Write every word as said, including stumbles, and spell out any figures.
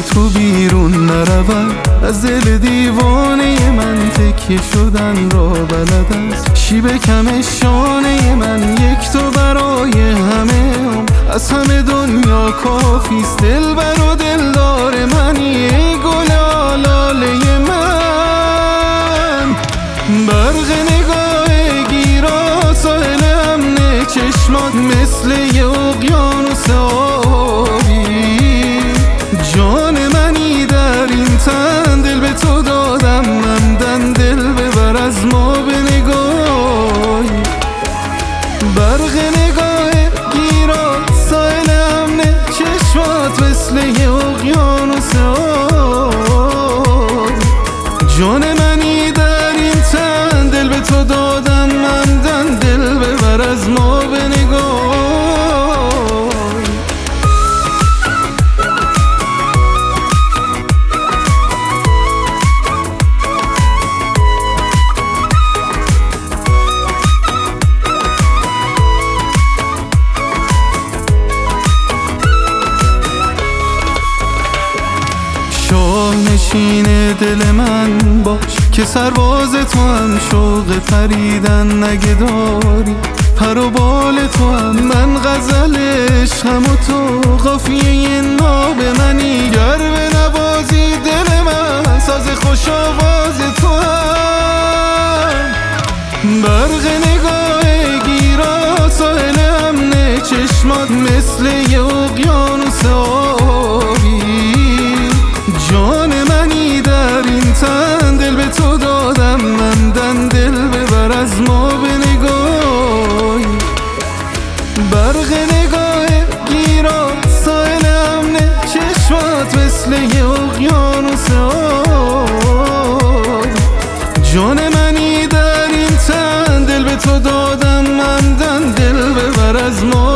تو بیرون نرود، از دل دیوانه من تکیه شدن را بلد است. شیب کم شانه من یک تو برای همه هم، از همه دنیا کافیست. دلبر و دلدار منی ای گل آلاله من. برق نگاه گیرا ساحل امن چشمات مثل یه اقیانوس آبی. جان منی در این تن، دل به تو دادم مندن. دل ببر از ما به نگاهی. برق نگاه گیرا ساحل امن چشمات مثل یه اقیانوس آبی. جان منی در این تن، دل به تو دادم مندن. دل ببر از ما به نگاهی. شاه نشین دل من باش که سرباز تو هم، شوق پریدن نگه داری. پر و بال تو هم، من غزل عشقم و تو قافیه ناب منی. گر به نوازی دل من، ساز خوش آواز تو هم. برق نگاه گیرا ساحل امن چشمات مثل یه اقیانوس آبی. جان منی در این تن، دل به تو دادم مندن. دل ببر از ما به نگاهی. برق نگاه گیرا ساحل امن چشمات مثل یه اقیانوس آبی. جان منی در این تن، دل به تو دادم مندن. دل ببر از ما